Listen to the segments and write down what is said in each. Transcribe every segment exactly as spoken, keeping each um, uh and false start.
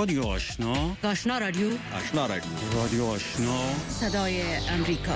رادیو آشنا، آشنا رادیو، آشنا رادیو، رادیو آشنا، صدای امریکا.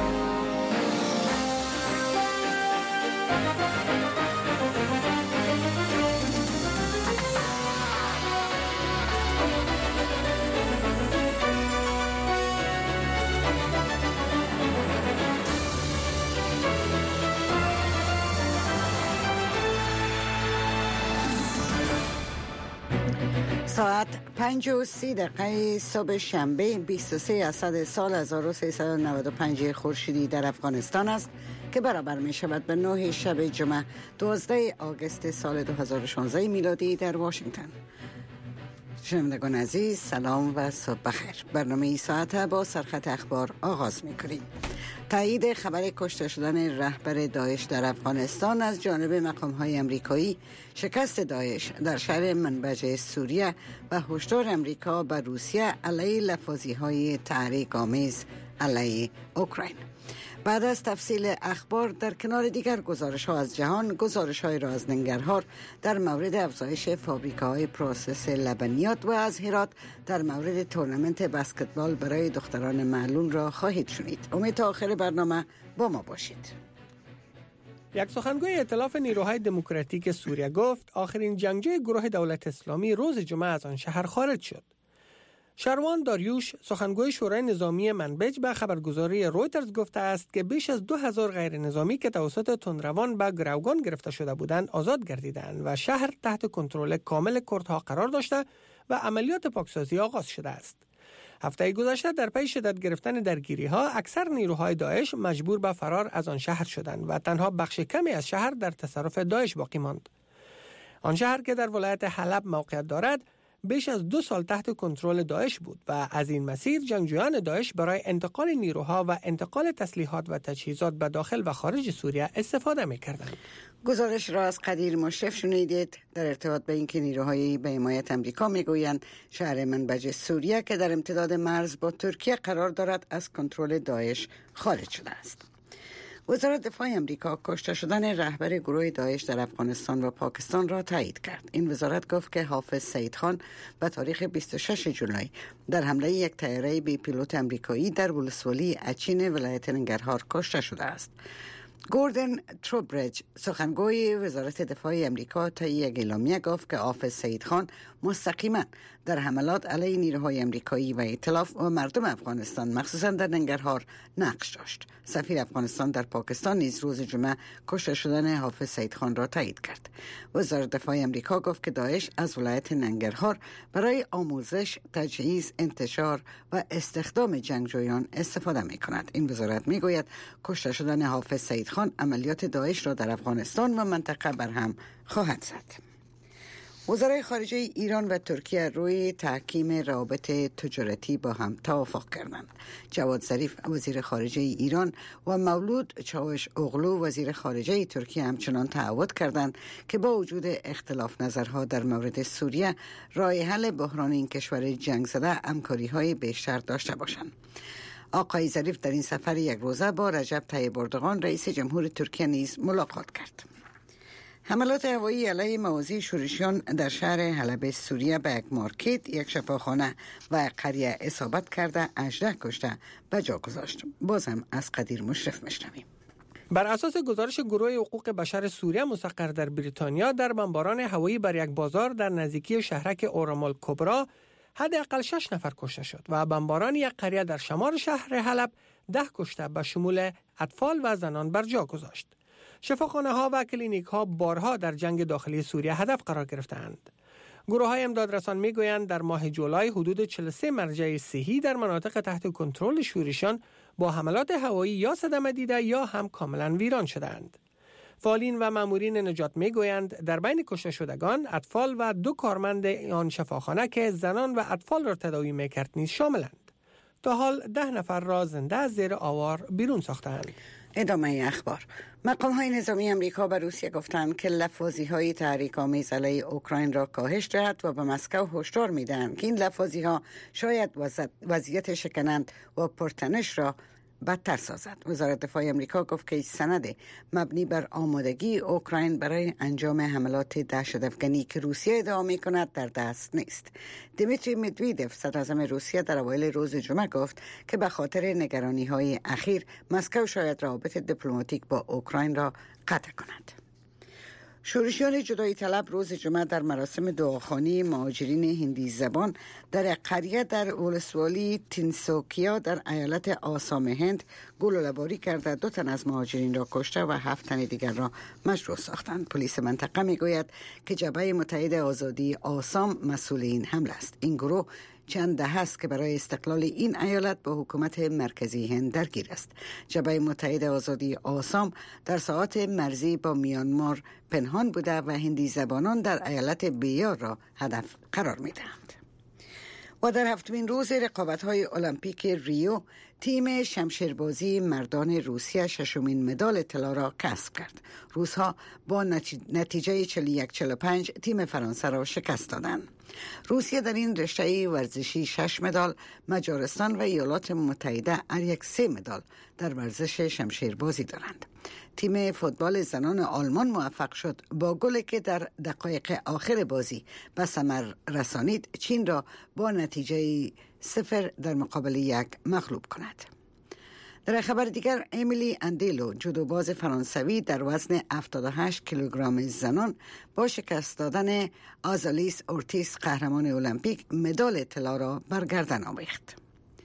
ساعت پنج و سی دقیقه صبح شنبه بیست و سه اسد سال هزار و سیصد و نود و پنج خورشیدی در افغانستان است که برابر می شود به نه شب جمعه دوازده آگوست سال دو هزار و شانزده میلادی در واشنگتن. شنوندگان عزیز سلام و صبح بخیر. برنامه ای ساعت با سرخط اخبار آغاز می کنیم. تایید خبر کشته شدن رهبر داعش در افغانستان از جانب مقام‌های امریکایی، شکست داعش در شهر منبج سوریه و هشدار امریکا به روسیه علیه لفاظی‌های تحریک‌آمیز علیه اوکراین. بعد از تفصیل اخبار در کنار دیگر گزارش ها از جهان، گزارش های را از ننگرهار در مورد افزایش فابریکه‌های پروسس لبنیات و از هرات در مورد تورنمنت بسکتبال برای دختران معلول را خواهید شنید. امید تا آخر برنامه با ما باشید. یک سخنگوی ائتلاف نیروهای دموکراتیک سوریه گفت آخرین جنگجوی گروه دولت اسلامی روز جمعه از آن شهر خارج شد. شروان داریوش سخنگوی شورای نظامی منبج به خبرگزاری رویترز گفته است که بیش از دو هزار غیر نظامی که توسط تندروان به گروگان گرفته شده بودند آزاد گردیدند و شهر تحت کنترل کامل کردها قرار داشته و عملیات پاکسازی آغاز شده است. هفته گذشته در پی شدت گرفتن درگیری ها اکثر نیروهای داعش مجبور به فرار از آن شهر شدند و تنها بخش کمی از شهر در تصرف داعش باقی ماند. آن شهر که در ولایت حلب موقعیت دارد بیش از دو سال تحت کنترل داعش بود و از این مسیر جنگجویان داعش برای انتقال نیروها و انتقال تسلیحات و تجهیزات به داخل و خارج سوریه استفاده می‌کردند. گزارش را از قدیر مشرف شنیدید در ارتباط به اینکه نیروهای به حمایت امریکا میگویند شهر منبج سوریه که در امتداد مرز با ترکیه قرار دارد از کنترل داعش خارج شده است. وزارت دفاع امریکا کشته شدن رهبر گروه داعش در افغانستان و پاکستان را تایید کرد. این وزارت گفت که حافظ سعید خان به تاریخ بیست و شش جولای در حمله یک طیاره بی پیلوت امریکایی در ولسوالی اچین ولایت ننگرهار کشته شده است. گوردن تروبرج سخنگوی وزارت دفاع امریکا طی یک اعلامیه گفت که حافظ سعید خان مستقیما در حملات علیه نیروهای امریکایی و ائتلاف و مردم افغانستان مخصوصا در ننگرهار نقش داشت. سفیر افغانستان در پاکستان نیز روز جمعه کشته شدن حافظ سعید خان را تایید کرد. وزارت دفاع امریکا گفت که داعش از ولایت ننگرهار برای آموزش، تجهیز، انتشار و استخدام جنگجویان استفاده می کند. این وزارت می گوید کشته شدن حافظ سعید خان عملیات داعش را در افغانستان و منطقه برهم خواهد زد. وزرای خارجه ایران و ترکیه روی تحکیم روابط تجارتی با هم توافق کردند. جواد ظریف وزیر خارجه ایران و مولود چاوش اوغلو وزیر خارجه ترکیه همچنان تعهد کردند که با وجود اختلاف نظرها در مورد سوریه راه حل بحران این کشور جنگ زده همکاری‌های بیشتر داشته باشند. آقای ظریف در این سفر یک روزه با رجب طیب اردوغان رئیس جمهور ترکیه نیز ملاقات کرد. حملات هوایی علیه مواضع شورشیان در شهر حلب سوریه به یک مارکت، یک شفاخانه و قریه اصابت کرده هجده کشته به جا گذاشت. بازم از قدیر مشرف میشنویم. بر اساس گزارش گروه حقوق بشر سوریه مستقر در بریتانیا، در بمباران هوایی بر یک بازار در نزدیکی شهرک اورامال کبرا حداقل شش نفر کشته شد و بمباران یک قریه در شمال شهر حلب ده کشته به شمول اطفال و زنان بر جا گذاشت. شفاخانه ها و کلینیک ها بارها در جنگ داخلی سوریه هدف قرار گرفتند. گروه های امدادرسان می گویند در ماه جولای حدود چهل و سه مرجع صحی در مناطق تحت کنترل شورشیان با حملات هوایی یا صدمه دیده یا هم کاملا ویران شدند. فعالین و مامورین نجات می گویند در بین کشته شدگان اطفال و دو کارمند آن شفاخانه که زنان و اطفال را تداوی می کرد نیز شاملند. تا حال ده نفر را زنده از زیر آوار بیرون ساختند. ادامه اخبار. مقام‌های نظامی امریکا به روسیه گفتند که لفاظی‌های تحریک‌آمیز علیه اوکراین را کاهش دهد و به مسکو هشدار می‌دهند که این لفاظی‌ها شاید وضعیت شکنند و پرتنش را بدتر سازد. وزارت دفاع آمریکا گفت که سند مبنی بر آمادگی اوکراین برای انجام حملات دهشت‌افکنی که روسیه ادعا می‌کند در دست نیست. دیمیتری مدویدف صدراعظم روسیه در اوایل روز جمعه گفت که به خاطر نگرانی‌های اخیر مسکو شاید روابط دیپلماتیک با اوکراین را قطع کند. شورشیان جدایی طلب روز جمعه در مراسم دعاخوانی مهاجرین هندی زبان در قریه در ولسوالی تینسوکیا در ایالت آسام هند گلوله‌باری کرده دو تن از مهاجرین را کشته و هفت تن دیگر را مجروح ساختند. پلیس منطقه میگوید که جبهه متحد آزادی آسام مسئول این حمله است. این گروه چند دهه است که برای استقلال این ایالت با حکومت مرکزی هند درگیر است. جبهه متحد آزادی آسام در ساحات مرزی با میانمار پنهان بوده و هندی زبانان در ایالت بیار را هدف قرار می دهند. و در هفتمین روز رقابت‌های المپیک ریو تیم شمشیربازی مردان روسیه ششمین مدال طلا را کسب کرد. روس‌ها با نتیجه چهل و یک چهل و پنج تیم فرانسه را شکست دادند. روسیه در این رشته ورزشی شش مدال، مجارستان و ایالات متحده هر یک سه مدال در ورزش شمشیربازی دارند. تیم فوتبال زنان آلمان موفق شد با گلی که در دقایق آخر بازی به ثمر رسانید چین را با نتیجه صفر در مقابل یک مغلوب کند. در خبر دیگر امیلی اندیلو جودوباز فرانسوی در وزن هفتاد و هشت کیلوگرم زنان با شکست دادن آزالیس اورتیس قهرمان المپیک مدال طلا را بر گردن آویخت.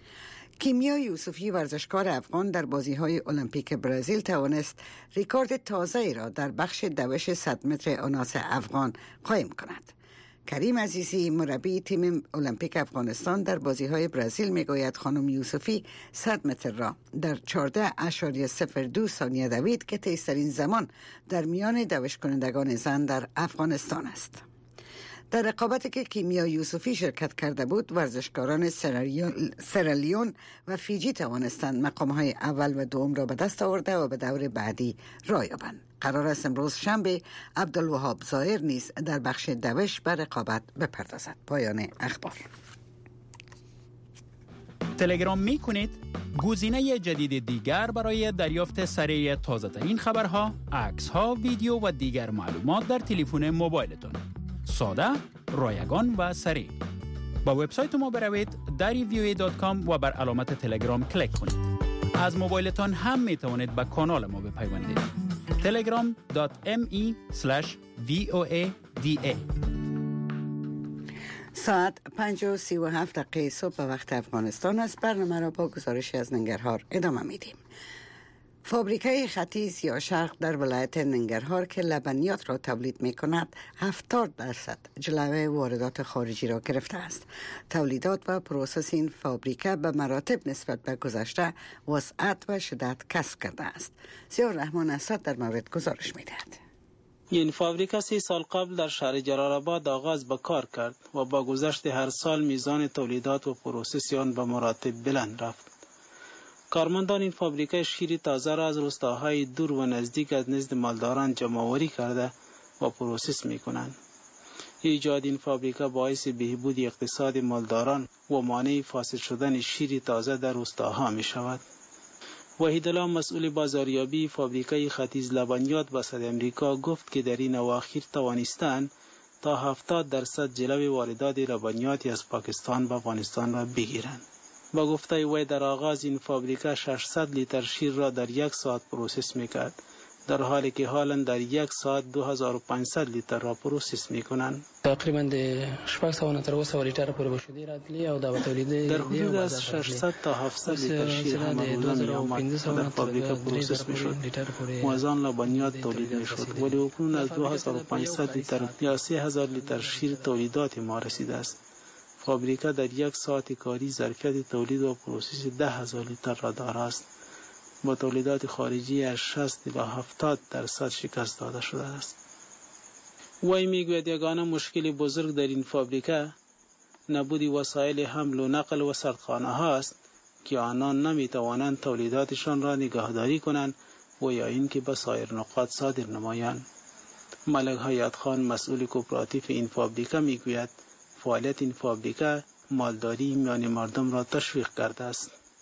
کیمیا یوسفی ورزشکار افغان در بازی‌های المپیک برزیل توانست رکورد تازه‌ای را در بخش دوش صد متر آناس افغان قائم کند. کریم عزیزی مربی تیم المپیک افغانستان در بازی‌های برزیل میگوید خانم یوسفی صد متر را در چهارده اشاریه صفر دو ثانیه دوید که تیزترین زمان در میان دوش کنندگان زن در افغانستان است. در رقابتی که کیمیا یوسفی شرکت کرده بود ورزشکاران سرالیون و فیجی توانستند مقام‌های اول و دوم را به دست آورده و به دور بعدی راه یابند. قرار است امروز شنبه عبدالوهاب ظاهر نیز در بخش دوش به رقابت بپردازد. پایان اخبار. تلگرام می کنید گزینه جدید دیگر برای دریافت سریع تازه ترین خبرها، عکس ها، ویدیو و دیگر معلومات در تلفن موبایلتان. ساده، رایگان و سریع. با وبسایت ما بروید دری وی او ای دات کام و بر علامت تلگرام کلیک کنید. از موبایلتان هم می توانید به کانال ما بپیوندید. تلگرام دات ام ای اسلش وی او ای دی ای. ساعت پنج و سی و هفت دقیقه صبح به وقت افغانستان است. برنامه را با گزارشی از ننگرهار ادامه میدیم. فابریکه ختیز یا شرق در ولایت ننگرهار که لبنیات را تولید می کند هفتاد درصد جلوه واردات خارجی را گرفته است. تولیدات و پروسس این فابریکه به مراتب نسبت به گذشته وسعت و شدت کسب کرده است. ضیاء الرحمن اسد در مورد گزارش می دهد. این فابریکه سی سال قبل در شهر جلال‌آباد آغاز به کار کرد و با گذشت هر سال میزان تولیدات و پروسس آن به مراتب بلند رفت. کارمندان این فابریکه شیر تازه را از روستاهای دور و نزدیک از نزد مالداران جمع‌آوری کرده و پروسس می‌کنند. ایجاد این فابریکه باعث بهبود اقتصاد مالداران و مانع فاسد شدن شیر تازه در روستاها می‌شود. وحیدالله مسئول بازاریابی فابریکه ختیز لبنیات به صد امریکا گفت که در این اواخر توانستند تا هفتاد درصد جلو واردات لبنیاتی از پاکستان به افغانستان را بگیرند. با گفته وی در آغاز این فابریکه ششصد لیتر شیر را در یک ساعت پروسس میکرد، در حالی که حالا در یک ساعت دو هزار و پانصد لیتر را پروسس میکنند. تقریبا شپږ سوه تر اوه سوه لیتر پورې بشودي راتلی او دا تولید در حدود از ششصد تا هفتصد لیتر شیر همروزه میآمد و در فابریکه پروسس میشد و از آن لبنیات تولید میشد، ولی اکنون از دو هزار و پانصد لیتر یا سه هزار لیتر شیر تولیدات ما رسیده است. فابریکه در یک ساعت کاری ظرفیت تولید و پروسس ده هزار لیتر را دارد. با تولیدات خارجی از شصت تا هفتاد درصد شکست داده شده است. وی میگوید یگانه مشکل بزرگ در این فابریکه نبود وسایل حمل و نقل و سردخانه هاست که آنان نمیتوانند تولیداتشان را نگهداری کنند و یا اینکه به سایر نقاط صادر نمایند. ملک حیات خان مسئول کوپراتیو این فابریکه میگوید فعالیت این فابریکه مالداری میان مردم را تشویق کرده است.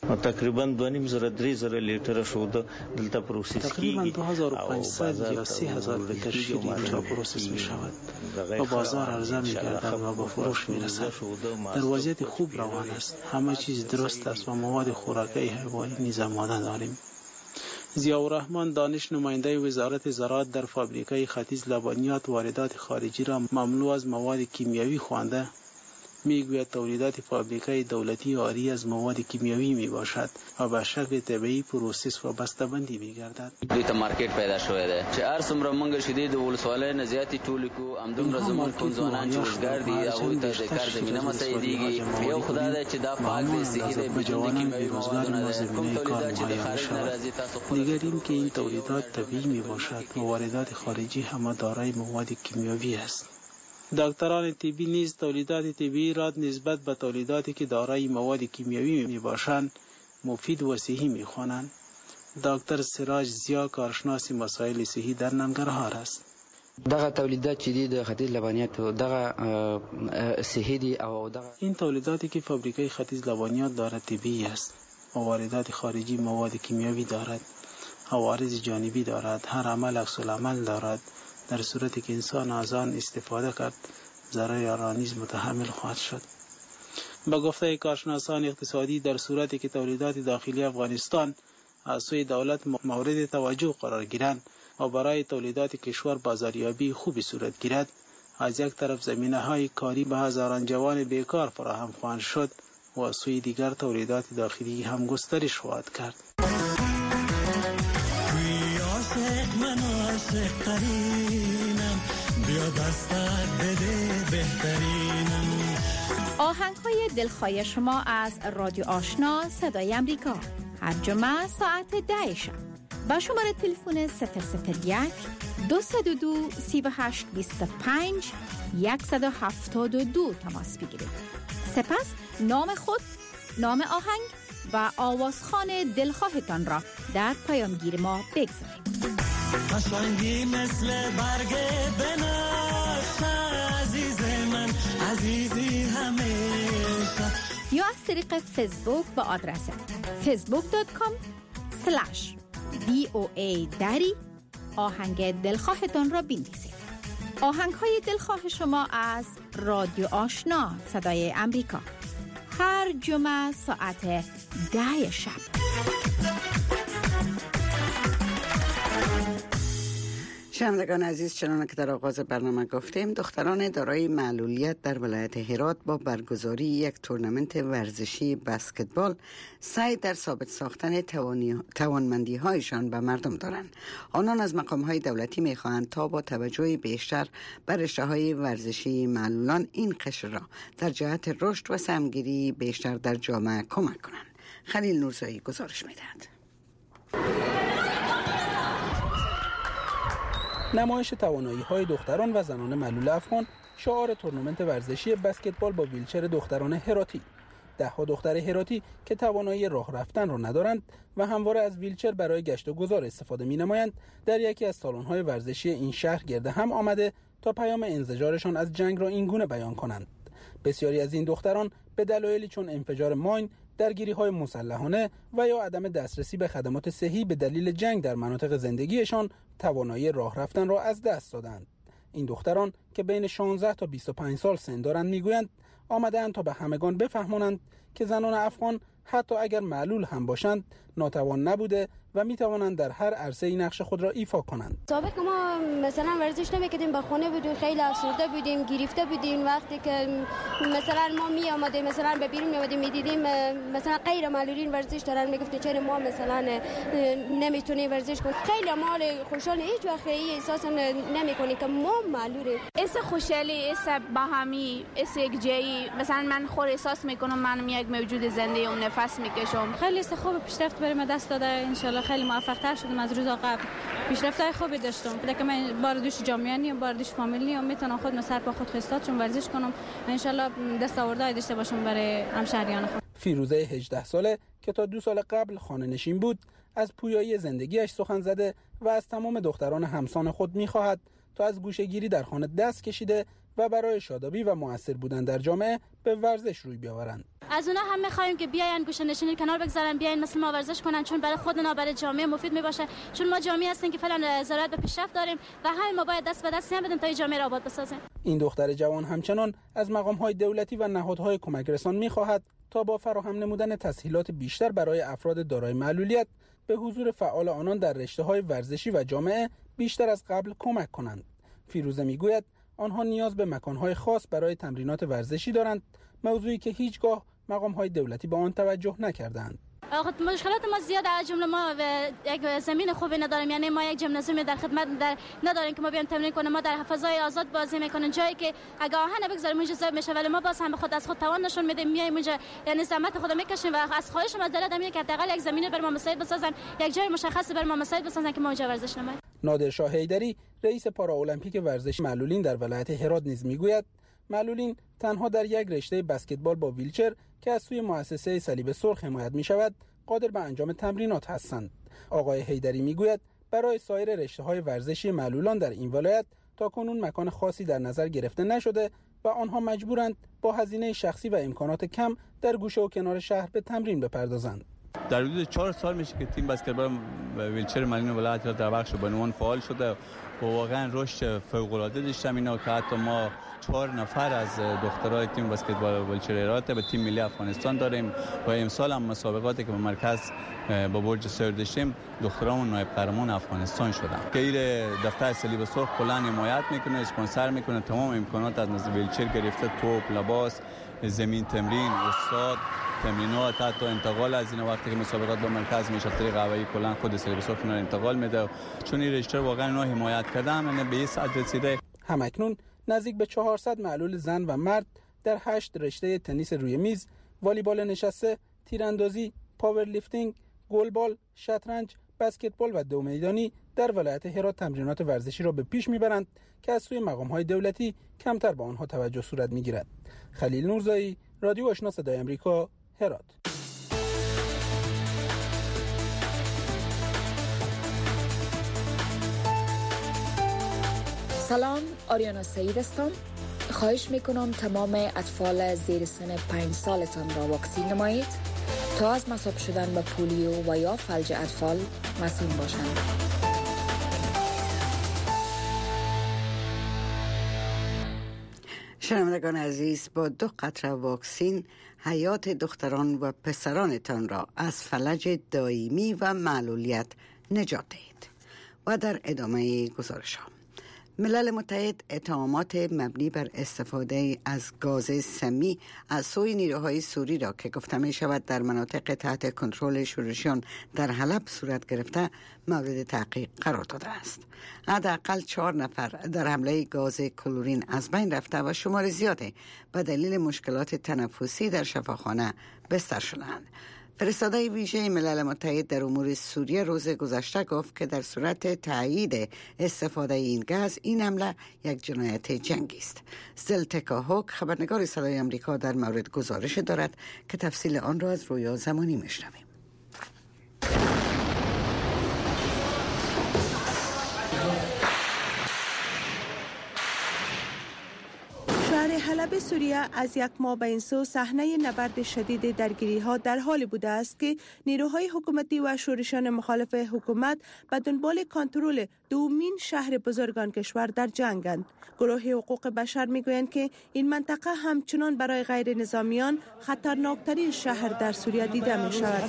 تقریبا دو نیم زره درې زره لیتر شوده دلته پروسس تقریبا دو هزار و پانصد یا سه هزار لیتر شیر اینجا پروسس می شود و بازار عرضه می گردد و به فروش می رسد. در وضعیت خوب روان است. همه چیز درست است و مواد خوراکی حیوانی نیز آماده داریم. ضیاءالرحمن دانش نماینده وزارت زراعت در فابریکه ختیځ لبنیات واردات خارجی را مملو از مواد کیمیایی خوانده میگوید تولیدات فابریکه دولتی عاری از مواد کیمیایی می باشد و به شکل طبیعی پروسس و بسته‌بندی می گردد. دوی ته مارکیټ پیدا شوی دی چې هر څومره منګه شیدې د ولسوالۍ نه زیاتې ټولې کو همدومره زموږ کوم ځوانان چې روزګار دي هغوی ته د کار زمینه مساعدېږي. یو خدای دی چې دا پاک دی، صحي دی، بدون د کیمیاوي موادو نه دی. کوم تولیدات چې د خارج نه راځي تاسو خود دیگر این که این تولیدات طبیعی می باشد و واردات خارجی همه دارای مواد کیمیاوی است. دکتران طبی نیز تولیدات طبیعی را نسبت به تولیداتی که دارای مواد کیمیاوی می باشند مفید و صحی می خوانند. دکتر سراج زیا کارشناس مسائل صحی در ننګرهار است. دغه تولیدات چې دي د ختیځ لبنیات دغه صحی دي او دغه این تولیداتی که فابریکه ختیځ لبنیات دارد طبیعی است و واردات خارجی مواد کیمیاوی دارد، عوارض جانبی دارد، هر عمل عکس العمل دارد. در صورتی که انسان از آن استفاده کرد ضرر را نیز متحمل خواهد شد. به گفته کارشناسان اقتصادی در صورتی که تولیدات داخلی افغانستان از سوی دولت مورد توجه قرار گیرند و برای تولیدات کشور بازاریابی خوبی صورت گیرد، از یک طرف زمینه های کاری به هزاران جوان بیکار فراهم خواهد شد و از سوی دیگر تولیدات داخلی هم گسترش خواهد کرد. آهنگ‌های دلخواه شما از رادیو آشنا صدای امریکا هر جمعه ساعت ده شب با شماره تلفن صفر صفر یک دو صفر دو سه هشت دو پنج صفر هفت دو تماس بگیرید. سپس نام خود، نام آهنگ و آوازخوان دلخواهتان را در پیامگیر ما بگذارید. قشنگی مثل برگ بنفش عزیز من، عزیزی همیشه. یا از طریق فیسبوک با آدرس فیسبوک دات کام سلش دی او ای دری آهنگ دلخواهتان را بنویسید. آهنگ های دلخواه شما از رادیو آشنا صدای امریکا هر جمعه ساعت ده شب. شنوندگان عزیز، چنانکه در آغاز برنامه گفتیم، دختران دارای معلولیت در ولایت هرات با برگزاری یک تورنمنت ورزشی بسکتبال سعی در ثابت ساختن توانمندی هایشان به مردم دارند. آنان از مقام های دولتی می خواهند تا با توجه بیشتر بر رشته های ورزشی معلولان این قشر را در جهت رشد و سهمگیری بیشتر در جامعه کمک کنند. خلیل نورزایی گزارش می دهد. نمایش توانایی‌های دختران و زنان معلول افغان شعار تورنمنت ورزشی بسکتبال با ویلچر دختران هراتی. ده‌ها دختر هراتی که توانایی راه رفتن را ندارند و همواره از ویلچر برای گشت و گذار استفاده می‌نمایند، در یکی از سالن‌های ورزشی این شهر گرد هم آمده تا پیام انزجارشان از جنگ را اینگونه بیان کنند. بسیاری از این دختران به دلایلی چون انفجار ماین، درگیری‌های مسلحانه و یا عدم دسترسی به خدمات صحی به دلیل جنگ در مناطق زندگیشان توانایی راه رفتن را از دست دادند. این دختران که بین شانزده تا بیست و پنج سال سن دارند میگویند آمدند تا به همگان بفهمانند که زنان افغان حتی اگر معلول هم باشند ناتوان نبوده و می توانند در هر عرصه‌ای نقش خود را ایفا کنند. سابق ما مثلا ورزش نمی‌کردیم، به خانه بودیم، خیلی افسرده بودیم، گرفته بودیم. وقتی که مثلا ما می آمدیم مثلا به بیرون می آمدیم می‌دیدیم مثلا غیر معلولین ورزش دارن، میگفتیم چرا ما مثلا نمیتونیم ورزش کنیم. خیلی ما خوشحال هیچ وقت احساس نمی‌کنیم که ما معلولیم. اس خوشحالی، اس باهمی، اس یکجایی. مثلا من خود احساس می‌کنم من یک موجود زنده ام نفس می‌کشم. خیلی خوب پیشرفت برای ما دست داده. ان شاء خیلی موفق تر شدم از روز قبل. پیشرفت‌های خوبی داشتم. دیگه من بار دوش جامعه نیم، بار دوش فامیلی ام، میتونم خودم سر پا خود خستاد چون ورزش کنم. ان شاء الله دستاوردهای داشته باشم برای همشهریان خود. فیروزه هجده ساله که تا دو سال قبل خانه نشین بود، از پویایی زندگیش سخن زده و از تمام دختران همسان خود می‌خواهد تا از گوشه‌گیری در خانه دست کشیده و برای شادابی و مؤثر بودن در جامعه به ورزش روی بیاورند. از اونا هم می‌خوایم که بیاین گوشه نشینی کنار بگذارن، بیاین مثل ما ورزش کنن، چون برای خودنا برای جامعه مفید میباشه، چون ما جامعه هستیم که فعلا ضرورت به پیشرفت داریم و همین ما باید دست به دست هم بدیم تا این جامعه را آباد بسازیم. این دختر جوان همچنان از مقام‌های دولتی و نهادهای کمک رسان می‌خواهد تا با فراهم نمودن تسهیلات بیشتر برای افراد دارای معلولیت به حضور فعال آنان در رشته‌های ورزشی و جامعه بیشتر از قبل کمک کنند. فیروزه میگوید آنها نیاز به مکان‌های خاص برای تمرینات ورزشی دارند، موضوعی که هیچگاه مقام‌های دولتی به آن توجه نکردند. مشکلات ما زیاد، از جمله ما یک زمین خوبی نداریم، یعنی ما یک ژیمنازیوم در خدمت در نداریم که ما بیایم تمرین کنیم. ما در فضای آزاد بازی میکنیم، جایی که اگه آهن بگذاریم اونجا ضرب میشه، ولی ما باز هم خود از خود توان نشون میدیم، میایم اونجا یعنی زحمت خود میکشیم و از خواهش از دولت میگه که حداقل یک زمینی بر ما مساعد بسازن، یک جای مشخص بر ما مساعد بسازن که ما اونجا ورزش نماییم. نادر شاه حیدری رئیس پارالمپیک ورزش معلولین در ولایت هرات نیز میگوید معلولین تنها در یک رشته بسکتبال با ویلچر که از سوی مؤسسه صلیب سرخ حمایت میشود قادر به انجام تمرینات هستند. آقای حیدری میگوید برای سایر رشته‌های ورزشی معلولان در این ولایت تاکنون مکان خاصی در نظر گرفته نشده و آنها مجبورند با هزینه شخصی و امکانات کم در گوشه و کنار شهر به تمرین بپردازند. در حدود چهار سال میشه که تیم بسکتبال ویلچر معلولین ولایت در بخش بانوان فعال شده و واقعا رشد فوق‌العاده داشتیم. اینا که حتی ما چهار نفر از دخترای تیم بسکتبال ویلچر هرات به تیم ملی افغانستان داریم و امسال هم مسابقاتی که به مرکز با برج سر داشتیم دخترامون نایب قهرمان افغانستان شدن. که این دفتر صلیب سرخ کلا حمایت میکنه، اسپانسر میکنه، تمام امکانات از نظر ویلچر گرفته، توپ، لباس، زمین تمرین، استاد، تمرینات، حتی انتقال از این وقتی که مسابقات با مرکز میشه طریق هوایی کلا خود صلیب سرخ اینا انتقال میده، چون این رشته واقعا اینا حمایت کردن یعنی به این سطح رسیده. همکنون نزدیک به چهارصد معلول زن و مرد در هشت رشته تنیس روی میز، والیبال نشسته، تیراندازی، پاورلیفتینگ، گلبال، شطرنج، بسکتبال و دو میدانی در ولایت هرات تمرینات ورزشی را به پیش میبرند که از سوی مقام‌های دولتی کمتر به آنها توجه صورت میگیرد. خلیل نورزایی، رادیو آشنا صدای آمریکا، هرات. سلام، آریانا سعید هستم. خواهش میکنم تمام اطفال زیر سن پنج سالتان را واکسین نمایید تا از مصاب شدن به پولیو و یا فلج اطفال مسئول باشند. شنوندگان عزیز، با دو قطره واکسین حیات دختران و پسرانتان را از فلج دائمی و معلولیت نجات دهید. و در ادامه گزارش ها، ملل متحد اتهامات مبنی بر استفاده از گاز سمی از سوی نیروهای سوری را که گفته می شود در مناطق تحت کنترل شورشیان در حلب صورت گرفته مورد تحقیق قرار داده است. حداقل چهار نفر در حمله گاز کلورین از بین رفته و شمار زیاده به دلیل مشکلات تنفسی در شفاخانه بستر شدند. فرستاده ویژه ملل متحد در امور سوریه روز گذشته گفت که در صورت تایید استفاده این گاز این حمله یک جنایت جنگی است. زلتکا هوک خبرنگار صدای آمریکا در مورد گزارش دارد که تفصیل آن را از رویا زمانی میشنویم. حلب سوریه از یک ماه به این سو صحنه نبرد شدید درگیری ها در حالی بوده است که نیروهای حکومتی و شورشیان مخالف حکومت به دنبال کنترل دومین شهر بزرگان کشور در جنگند. گروه حقوق بشر میگویند که این منطقه همچنان برای غیر نظامیان خطرناکترین شهر در سوریه دیده می شود.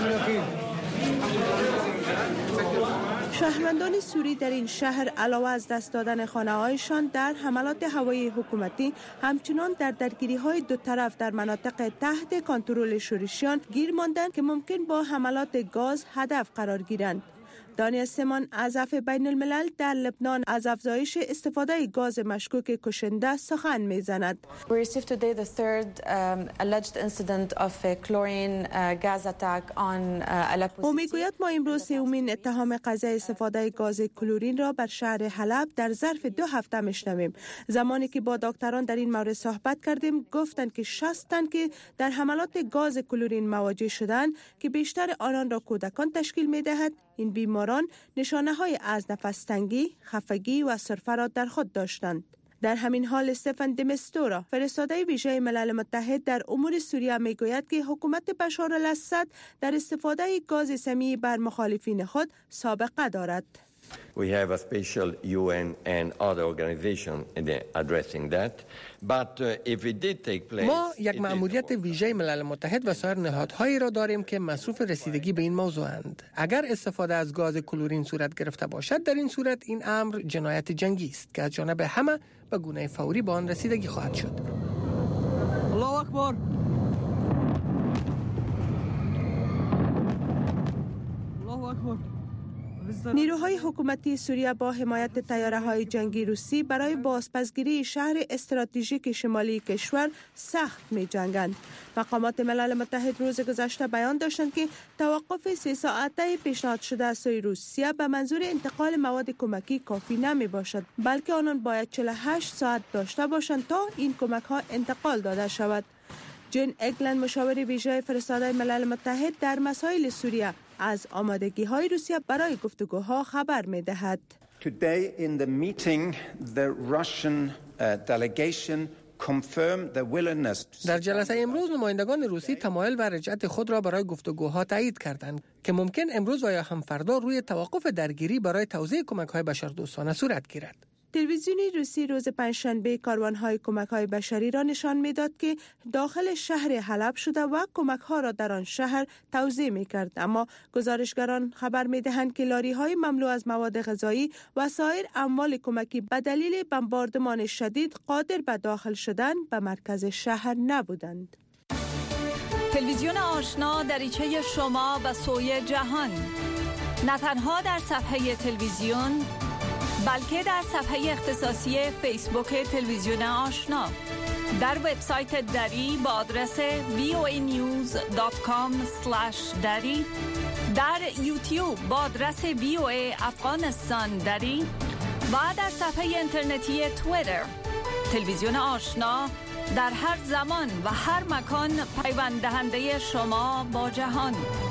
شهروندان سوری در این شهر علاوه از دست دادن خانه‌هایشان در حملات هوایی حکومتی همچنان در درگیری‌های دو طرف در مناطق تحت کنترل شورشیان گیر ماندند که ممکن با حملات گاز هدف قرار گیرند. دانیال سیمون اعضاف بین الملل در لبنان از افزایش استفاده گاز مشکوک کشنده سخن می‌زند. We received today the third um, alleged incident of a chlorine uh, gas attack on uh, Aleppo. او میگوید ما امروز سومین اتهام قضیه استفاده گاز کلورین را بر شهر حلب در ظرف دو هفته میشنویم. زمانی که با دکتران در این مورد صحبت کردیم گفتند که شصت تن که در حملات گاز کلورین مواجه شدند که بیشتر آنان را کودکان تشکیل می‌دهد. این بیماران نشانه های از نفس تنگی، خفگی و سرفه را در خود داشتند. در همین حال استفن دمستورا فرستاده ویژه ملل متحد در امور سوریه میگوید که حکومت بشار الاسد در استفاده گاز سمی بر مخالفین خود سابقه دارد. We have a special U N and other organization addressing that. But uh, if it did take place, ما یک مأموریت ویژه ملل متحد و سایر نهادهایی را داریم که مصروف رسیدگی به این موضوعند. اگر استفاده از گاز کلورین صورت گرفته باشد، در این صورت این امر جنایت جنگی است که از جانب همه به گونه فوری به آن رسیدگی خواهد شد. الله اکبر. الله اکبر. نیروهای حکومتی سوریه با حمایت طیاره‌های جنگی روسی برای بازپسگیری شهر استراتژیک شمالی کشور سخت می‌جنگند. مقامات ملل متحد روز گذشته بیان داشتند که توقف سه ساعته پیشنهاد شده از سوی روسیه به منظور انتقال مواد کمکی کافی نمی‌باشد، بلکه آنان باید چهل و هشت ساعت داشته باشند تا این کمک‌ها انتقال داده شود. جین اگلند مشاور ویژه فرستاده ملل متحد در مسائل سوریه از آمادگی‌های روسیه برای گفتگوها خبر می‌دهد. Today in the meeting the Russian delegation confirmed the willingness. در جلسه امروز نمایندگان روسی تمایل و رجعت خود را برای گفتگوها تایید کردند که ممکن امروز و یا هم فردا روی توقف درگیری برای توزیع کمک‌های بشردوستانه صورت گیرد. تلویزیونی روسی روز پنجشنبه کاروان‌های کمک‌های بشری را نشان می‌داد که داخل شهر حلب شده و کمک‌ها را در آن شهر توزیع می‌کرد، اما گزارشگران خبر می‌دهند که لاری‌های مملو از مواد غذایی و سایر اموال کمکی به دلیل بمباردمان شدید قادر به داخل شدن به مرکز شهر نبودند. تلویزیون آشنا دریچه شما به سوی جهان، نه تنها در صفحه تلویزیون بلکه در صفحه اختصاصی فیسبوک تلویزیون آشنا، در وبسایت دری با آدرس وی او ای نیوز دات کام اسلش دری، در یوتیوب با آدرس وی او ای افغانستان دری و در صفحه اینترنتی توییتر. تلویزیون آشنا در هر زمان و هر مکان پیوند دهنده شما با جهان.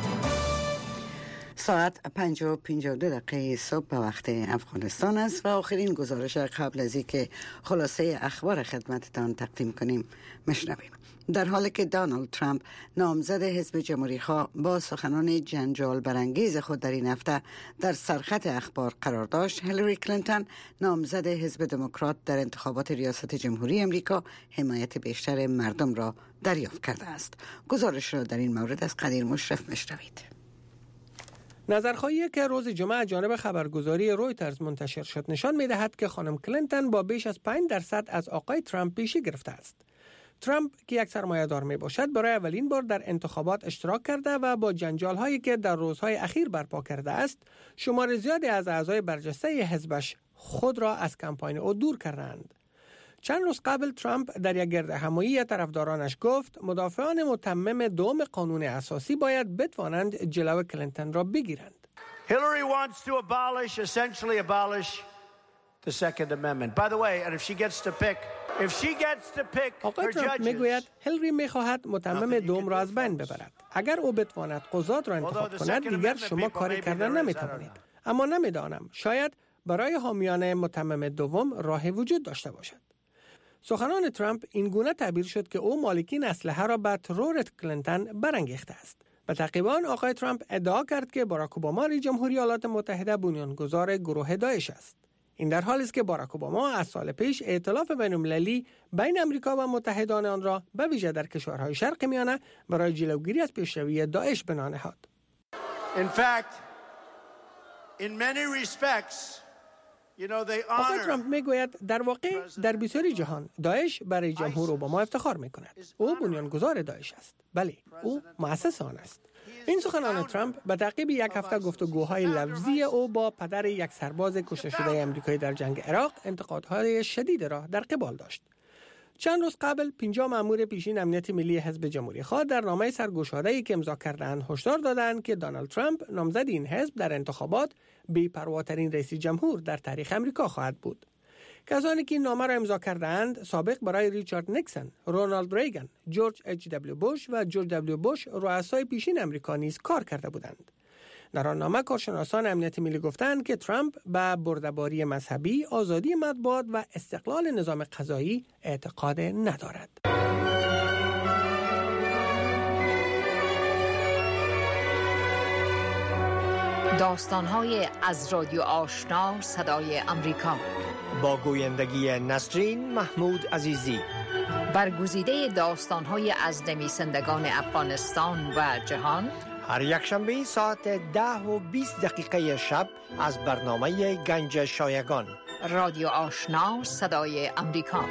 ساعت پنج و پنجاه و دو دقیقه صبح به وقت افغانستان است و آخرین گزارش قبل از اینکه خلاصه اخبار خدمتتان تقدیم کنیم مشنویم. در حالی که دونالد ترامپ نامزد حزب جمهوری‌خواه با سخنان جنجال برانگیز خود در این هفته در سرخط اخبار قرار داشت، هیلاری کلینتون نامزد حزب دموکرات در انتخابات ریاست جمهوری امریکا حمایت بیشتر مردم را دریافت کرده است. گزارش را در این مورد از قدیر مشرف مشنوید. نظرخواهی که روز جمعه جانب خبرگزاری رویترز منتشر شد نشان می‌دهد که خانم کلینتون با بیش از پنج درصد از آقای ترامپ پیشی گرفته است. ترامپ که یک سرمایه‌دار میباشد برای اولین بار در انتخابات اشتراک کرده و با جنجال‌هایی که در روزهای اخیر برپا کرده است، شمار زیادی از اعضای برجسته حزبش خود را از کمپاین او دور کردند. چند روز قبل ترامپ در یک گردهمایی طرفدارانش گفت مدافعان متمم دوم قانون اساسی باید بتوانند جلو کلینتون را بگیرند. Hillary wants to abolish, essentially abolish the Second Amendment. By the way, and if she gets to pick, if she gets to pick آقای ترامپ میگوید هیلری میخواهد متمم دوم را از بین ببرد. اگر او بتواند قضات را انتخاب کند دیگر شما کاری کردن نمیتوانید. اما نمیدانم، شاید برای حامیان متمم دوم راهی وجود داشته باشد. سخنان ترامپ این گونه تعبیر شد که او مالکین اسلحه را به ترور کلینتون برانگیخته است. به تعقیب آن آقای ترامپ ادعا کرد که باراک اوباما رئیس جمهوری ایالات متحده بنیانگذار گروه داعش است. این در حالی است که باراک اوباما از سال پیش ائتلاف بین‌المللی بین امریکا و متحدان آن را به ویژه در کشورهای شرق میانه برای جلوگیری از پیشروی داعش بنا نهاد. In fact, in many respects آقای ترامپ میگوید در واقع در بسیاری جهان داعش برای جمهور اوباما افتخار میکند. او بنیانگذار داعش است. بله، او مؤسس آن است. این سخنان ترامپ به تعقیب یک هفته گفتگوهای لفظی او با پدر یک سرباز کشته شده آمریکایی در جنگ عراق انتقادهای شدید را در قبال داشت. چند روز قبل پنجاه مأمور پیشین امنیت ملی حزب جمهوری‌خواه در نامه سرگشاده‌ای که امضا کردند هشدار دادند که دونالد ترامپ نامزد این حزب در انتخابات بی‌پرواترین رئیس جمهور در تاریخ امریکا خواهد بود. کسانی که این نامه را امضا کردند سابق برای ریچارد نیکسون، رونالد ریگان، جورج اچ دبلیو بوش و جورج دبلیو بوش رؤسای پیشین امریکا نیز کار کرده بودند. در آن نامه کارشناسان امنیت ملی گفتند که ترامپ به برده‌باری مذهبی، آزادی مطبوعات و استقلال نظام قضایی اعتقاد ندارد. داستان‌های از رادیو آشنا صدای امریکا با گویندگی نسرین محمود عزیزی. برگزیده داستان‌های از نویسندگان افغانستان و جهان، هر یک شنبه ساعت ده و بیست دقیقه شب از برنامه گنج شایگان. رادیو آشنا صدای امریکا.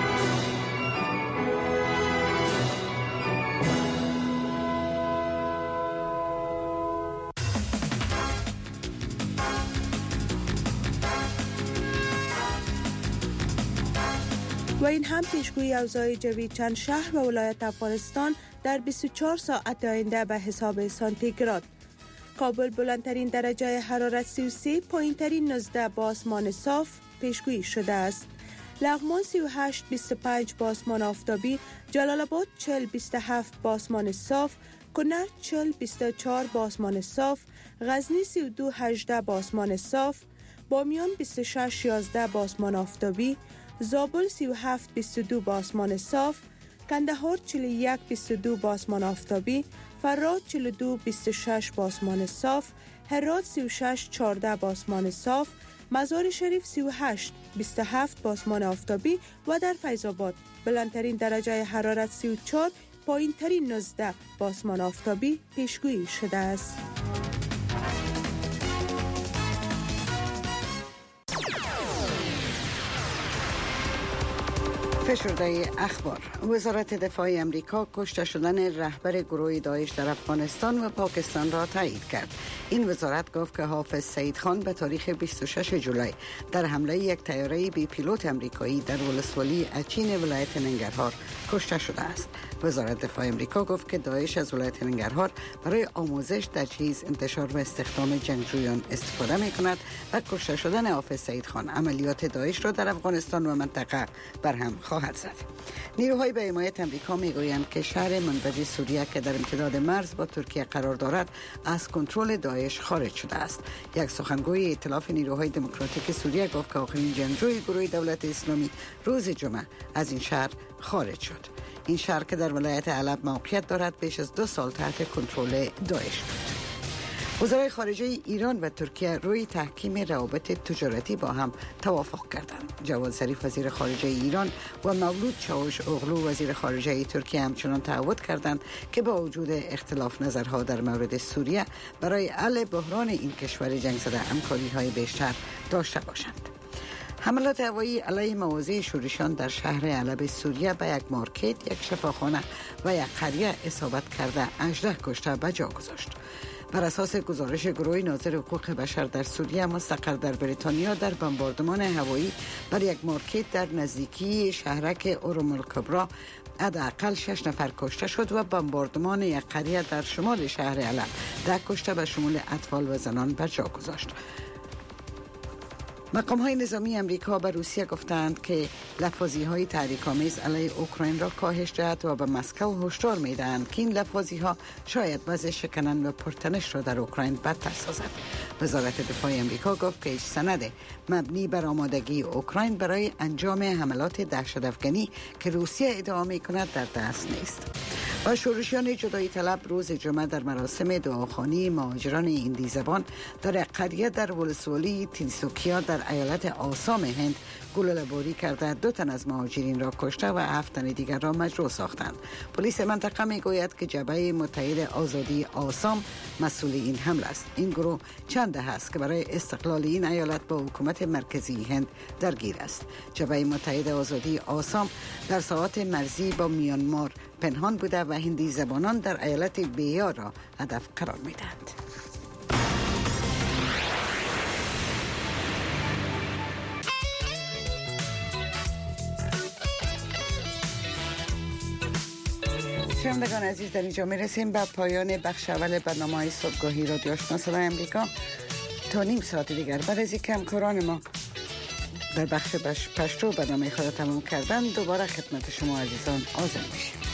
و این هم پیشگویی اوضاع جوی چند شهر و ولایت افغانستان در بیست و چهار ساعت آینده به حساب سانتیگراد. کابل بلندترین درجه حرارت سی و سه، پایینترین نوزده با آسمان صاف پیشگویی شده است. لغمان سی و هشت بیست و پنج با آسمان آفتابی، جلال آباد چهل بیست و هفت با آسمان صاف، کنر چهل بیست و چهار با آسمان صاف، غزنی سی و دو هجده با آسمان صاف، بامیان بیست و شش یازده با آسمان آفتابی، زابل سی و هفت بیست و دو با آسمان صاف، کندهار چهل و یک بیست و دو با آسمان آفتابی، فراد چهل و دو بیست و شش با آسمان صاف، هرات سی و شش چهارده با آسمان صاف، مزار شریف سی و هشت بیست و هفت با آسمان آفتابی و در فیض آباد بلندترین درجه حرارت سی و چهار، پایینترین نوزده با آسمان آفتابی پیشگویی شده است. فشرده اخبار. وزارت دفاع امریکا کشته شدن رهبر گروه داعش در افغانستان و پاکستان را تایید کرد. این وزارت گفت که حافظ سعید خان به تاریخ بیست و شش جولای در حمله یک طیاره بی پیلوت امریکایی در ولسوالی اچین ولایت ننگرهار کشته شده است. وزارت دفاع امریکا گفت که داعش از ولایت ننگرهار برای آموزش، تجهیز، انتشار و استخدام جنگجویان استفاده می کند و کشته شدن حافظ سعید خان عملیات داعش را در افغانستان و منطقه برهم خواهد زد. نیروهای به حمایت امریکا می گویند که شهر منبج سوریه که در امتداد مرز با ترکیه قرار دارد از کنترل داعش خارج شده است. یک سخنگوی ائتلاف نیروهای دموکراتیک سوریه گفت که آخرین جنگجوی گروه دولت اسلامی روز جمعه از این شهر خارج شد. این شهر که در ولایت علب موقعیت دارد بیش از دو سال تحت کنترل داعش بود. وزرای خارجه ایران و ترکیه روی تحکیم روابط تجارتی با هم توافق کردند. جواد ظریف وزیر خارجه ایران و مولود چاوش اوغلو وزیر خارجه ترکیه همچنان تعهد کردند که با وجود اختلاف نظرها در مورد سوریه برای حل بحران این کشور جنگ زده همکاری‌های بیشتر داشته باشند. حملات هوایی علیه مواضع شورشیان در شهر علب سوریه به یک مارکت، یک شفاخانه و یک قریه اصابت کرده هجده کشته به جا گذاشت. بر اساس گزارش گروه ناظر حقوق بشر در سوریه مستقر در بریتانیا، در بمباردمان هوایی بر یک مارکت در نزدیکی شهرک اورم الکبرا حداقل شش نفر کشته شد و بمباردمان یک قریه در شمال شهر علب ده کشته به شمول اطفال و زنان به جا گذاشت. مقام‌های نظامی امریکا به روسیه گفتند که لفاظی‌های تحریک‌آمیز علیه اوکراین را کاهش دهد و به مسکو هشدار می‌دهند که این لفاظی‌ها شاید وضع شکنن و پرتنش را در اوکراین بدتر سازد. وزارت دفاع امریکا گفت که هیچ سند مبنی بر آمادگی اوکراین برای انجام حملات دهشت‌افکنی که روسیه ادعا می‌کند در دست نیست. و شورشیان جدایی طلب روز جمعه در مراسم دعاخوانی مهاجران هندی زبان در قریه در ولسوالی تینسوکیا در ایالت آسام هند گلوله‌باری کرده دو تن از مهاجرین را کشته و هفت تن دیگر را مجروح ساختند. پلیس منطقه میگوید که جبهه متحد آزادی آسام مسئول این حمله است. این گروه چند دهه است که برای استقلال این ایالت با حکومت مرکزی هند درگیر است. جبهه متحد آزادی آسام در ساحات مرزی با میانمار پنهان بوده و هندی زبانان در ایالت بیار را هدف قرار میدهند. شنوندگان عزیز، در اینجا میرسیم به پایان بخش اول برنامه صبحگاهی رادیو آشنا صدای امریکا. تا نیم ساعت دیگر بعد از اینکه همکاران ما در بخش پشتو برنامه خود تمام کردن دوباره خدمت شما عزیزان حاضر میشیم.